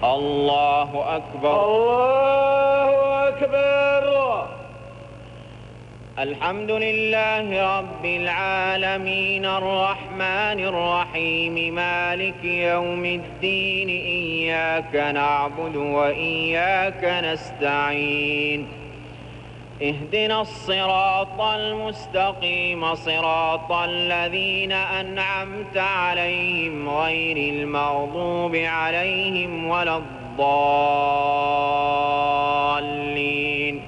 الله أكبر. الله أكبر. الحمد لله رب العالمين الرحمن الرحيم مالك يوم الدين إياك نعبد وإياك نستعين اهدنا الصراط المستقيم صراط الذين أنعمت عليهم غير المغضوب عليهم ولا الضالين.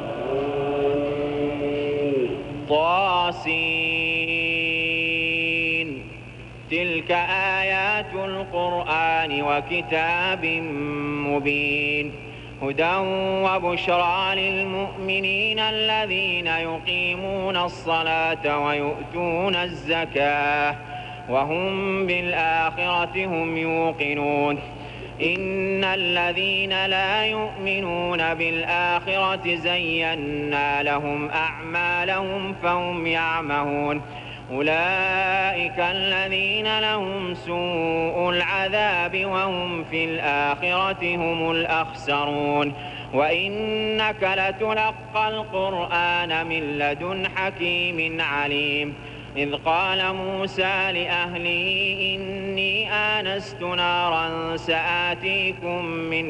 طاسين. تلك آيات القرآن وكتاب مبين هدى وبشرى للمؤمنين الذين يقيمون الصلاة ويؤتون الزكاة وهم بالآخرة هم يوقنون إن الذين لا يؤمنون بالآخرة زينا لهم أعمالهم فهم يعمهون أولئك الذين لهم سوء العذاب وهم في الآخرة هم الأخسرون وإنك لتلقى القرآن من لدن حكيم عليم إذ قال موسى لأهله إني آنست نارا سآتيكم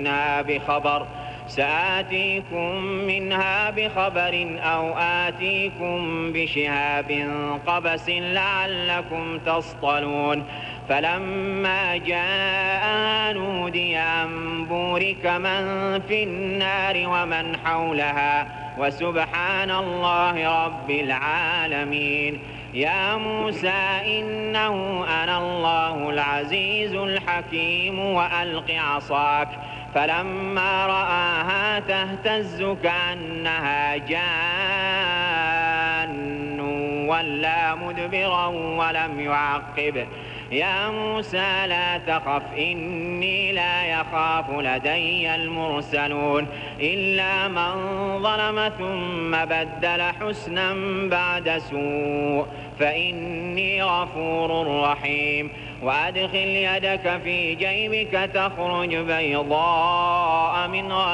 منها بخبر أو آتيكم بشهاب قبس لعلكم تصطلون فلما جاء نودي أن بورك من في النار ومن حولها وسبحان الله رب العالمين يا موسى إنه أنا الله العزيز الحكيم وألق عصاك فلما رآها تهتز كأنها جان ولا مدبرا ولم يعقب يا موسى لا تخف إني لا يخاف لدي المرسلون إلا من ظلم ثم بدل حسنا بعد سوء فإني غفور رحيم وأدخل يدك في جيبك تخرج بيضاء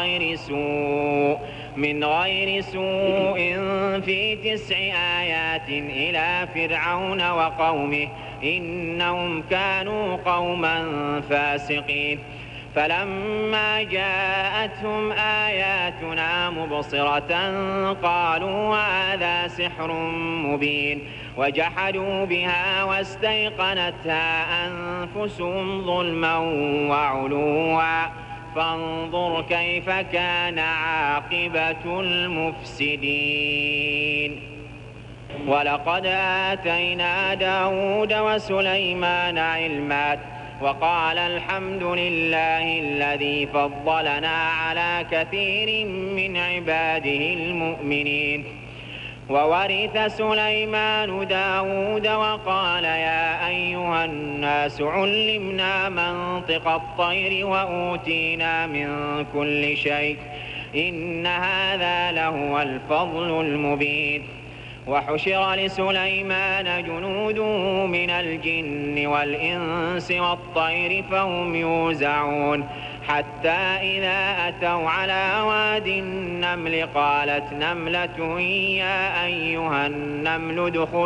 من غير سوء في 9 آيات إلى فرعون وقومه إنهم كانوا قوما فاسقين فلما جاءتهم آياتنا مبصرة قالوا هذا سحر مبين وجحدوا بها واستيقنتها أنفسهم ظلما وعلوا فانظر كيف كان عاقبة المفسدين ولقد آتينا داود وسليمان علما وقال الحمد لله الذي فضلنا على كثير من عباده المؤمنين وورث سليمان داود وقال يا أيها الناس علمنا منطق الطير وأوتينا من كل شيء إن هذا لهو الفضل المبين وحشر لسليمان جنوده من الجن والإنس والطير فهم يوزعون حتى إذا أتوا على واد النمل قالت نملة يا أيها النمل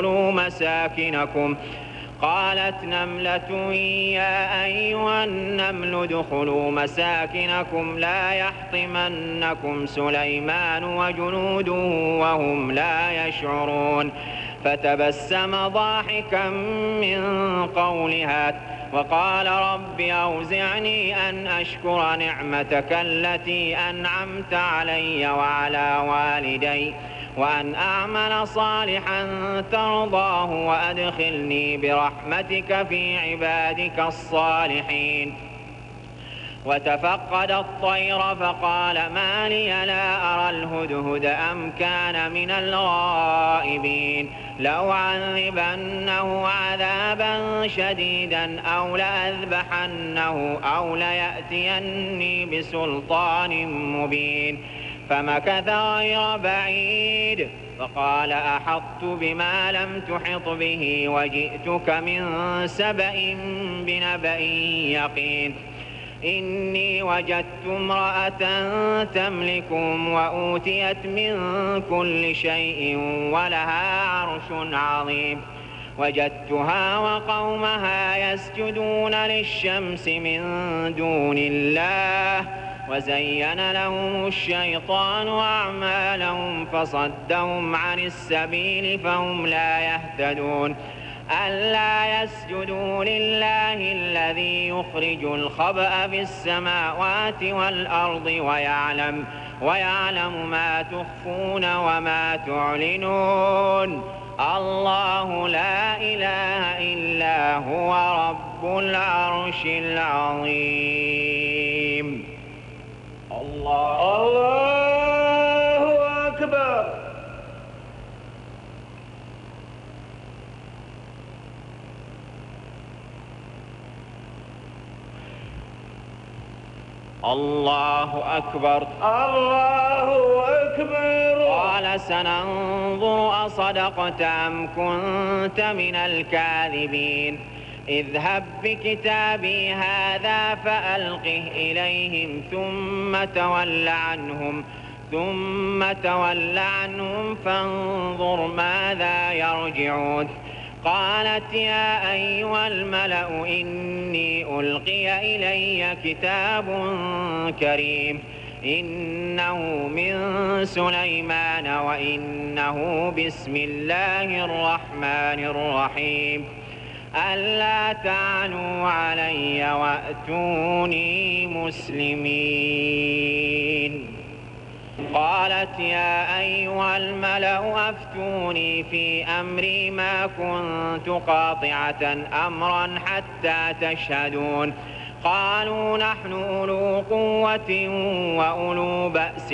ادخلوا مساكنكم لا يحطمنكم سليمان وجنوده وهم لا يشعرون فتبسم ضاحكا من قولها وقال رب أوزعني أن أشكر نعمتك التي أنعمت علي وعلى والدي وأن أعمل صالحا ترضاه وأدخلني برحمتك في عبادك الصالحين وتفقد الطير فقال ما لي لا أرى الهدهد أم كان من الغائبين لأعذبنه عذابا شديدا أو لأذبحنه أو ليأتيني بسلطان مبين فمكث غير بعيد فقال أحطت بما لم تحط به وجئتك من سبأ بنبأ يقين إني وجدت امرأة تملكهم وأوتيت من كل شيء ولها عرش عظيم وجدتها وقومها يسجدون للشمس من دون الله وزين لهم الشيطان أعمالهم فصدهم عن السبيل فهم لا يهتدون ألا يسجدوا لله الذي يخرج الخبأ في السماوات والأرض ويعلم ما تخفون وما تعلنون الله لا إله إلا هو رب العرش العظيم. الله أكبر. الله أكبر. الله أكبر. قال سننظر أصدقت أم كنت من الكاذبين اذهب بكتابي هذا فألقه إليهم ثم تول عنهم فانظر ماذا يرجعون. قالت يا أيها الملأ إني ألقي إلي كتاب كريم إنه من سليمان وإنه بسم الله الرحمن الرحيم ألا تعلوا علي وأتوني مسلمين. قالت يا أيها الملأ أفتوني في أمري ما كنت قاطعة أمرا حتى تشهدون. قالوا نحن أولو قوة وأولو بأس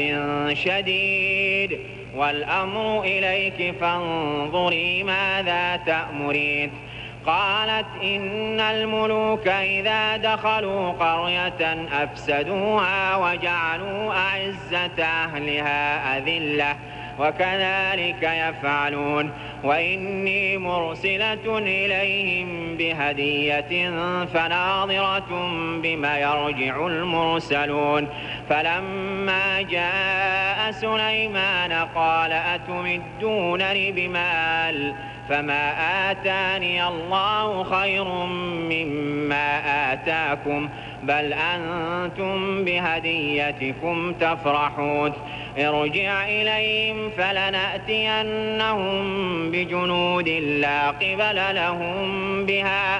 شديد والأمر إليك فانظري ماذا تأمرين. قالت إن الملوك إذا دخلوا قرية أفسدوها وجعلوا أعزة أهلها أذلة وكذلك يفعلون وإني مرسلة إليهم بهدية فناظرة بما يرجع المرسلون. فلما جاء سليمان قال أتمدونني بمال فما آتاني الله خير مما آتاكم بل أنتم بهديتكم تفرحون. ارجع إليهم فلنأتينهم بجنود لا قبل لهم بها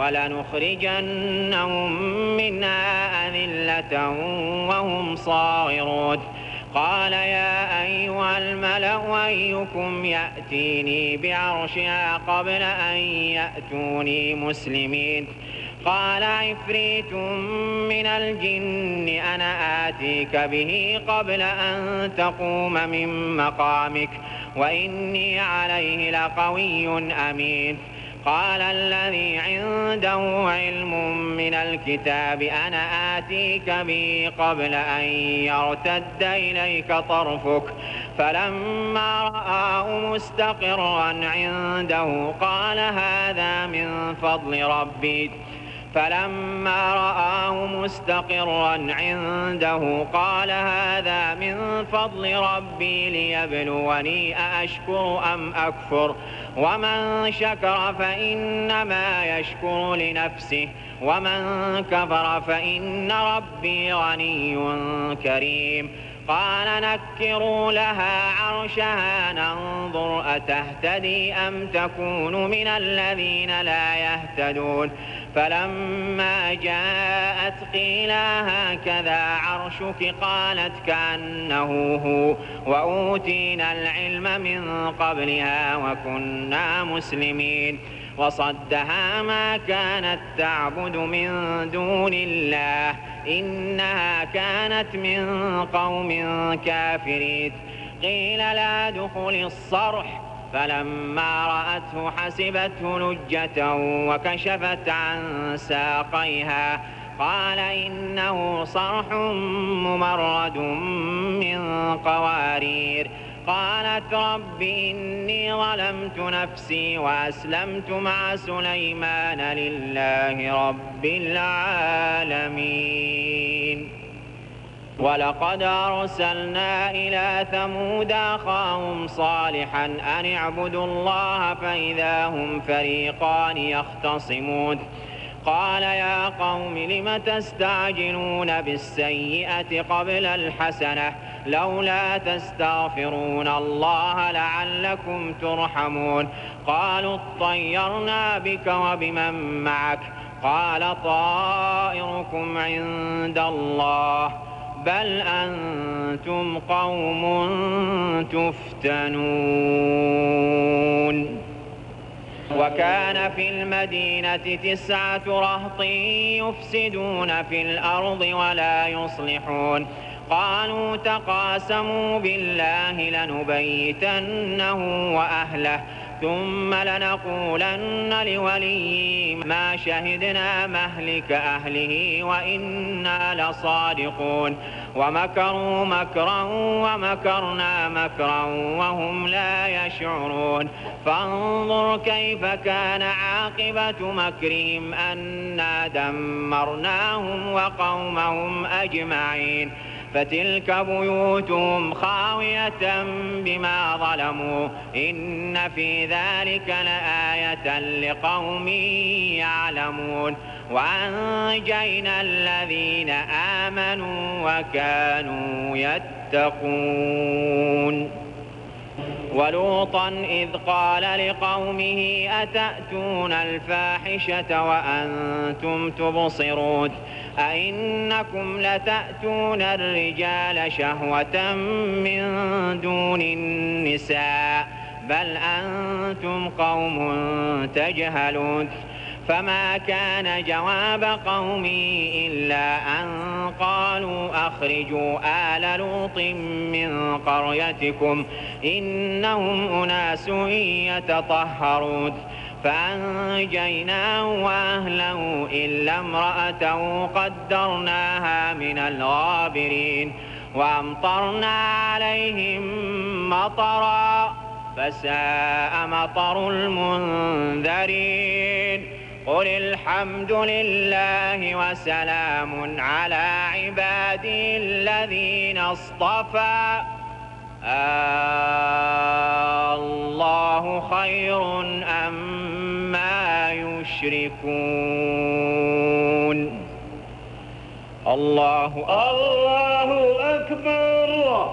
ولنخرجنهم منها أذلة وهم صاغرون. قال يا أيها الملأ أيكم يأتيني بعرشها قبل أن يأتوني مسلمين. قال عفريت من الجن أنا آتيك به قبل أن تقوم من مقامك وإني عليه لقوي أمين. قال الذي عنده علم من الكتاب أنا آتيك به قبل أن يرتد إليك طرفك فلما رآه مستقرا عنده قال هذا من فضل ربي فلما رآه مستقرا عنده قال هذا من فضل ربي ليبلوني أأشكر أم أكفر ومن شكر فإنما يشكر لنفسه ومن كفر فإن ربي غني كريم. قال نكروا لها عرشها ننظر أتهتدي أم تكون من الذين لا يهتدون. فلما جاءت قيل هكذا عرشك قالت كأنه هو وأوتينا العلم من قبلها وكنا مسلمين. وصدها ما كانت تعبد من دون الله إنها كانت من قوم كافرين. قيل لا دخل الصرح فلما رأته حسبته لجة وكشفت عن ساقيها قال إنه صرح ممرد من قوارير. قالت رب إني ظلمت نفسي وأسلمت مع سليمان لله رب العالمين. ولقد أرسلنا إلى ثمود أخاهم صالحا أن اعبدوا الله فإذا هم فريقان يختصمون قال يا قوم لم تستعجلون بالسيئة قبل الحسنة لولا تستغفرون الله لعلكم ترحمون قالوا اطيرنا بك وبمن معك قال طائركم عند الله بل أنتم قوم تفتنون. وكان في المدينة 9 رهط يفسدون في الأرض ولا يصلحون قالوا تقاسموا بالله لنبيتنه وأهله ثم لنقولن لوليه ما شهدنا مهلك أهله وإنا لصادقون ومكروا مكرا ومكرنا مكرا وهم لا يشعرون فانظر كيف كان عاقبة مكرهم أنا دمرناهم وقومهم أجمعين فتلك بيوتهم خاوية بما ظلموا إن في ذلك لآية لقوم يعلمون وأنجينا الذين آمنوا وكانوا يتقون. ولوطا إذ قال لقومه أتأتون الفاحشة وأنتم تبصرون أئنكم لتأتون الرجال شهوة من دون النساء بل أنتم قوم تجهلون فما كان جواب قومه إلا أن قالوا أخرجوا آل لوط من قريتكم إنهم أناس يتطهرون فأنجيناه وأهله إلا امرأته قدرناها من الغابرين وأمطرنا عليهم مطرا فساء مطر المنذرين قل الحمد لله وسلام على عباده الذين اصطفى الله خير أما يشركون. الله أكبر.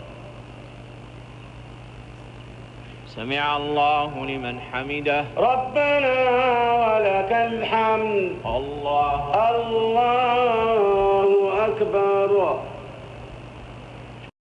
سمع الله لمن حمده ربنا ولك الحمد. الله أكبر.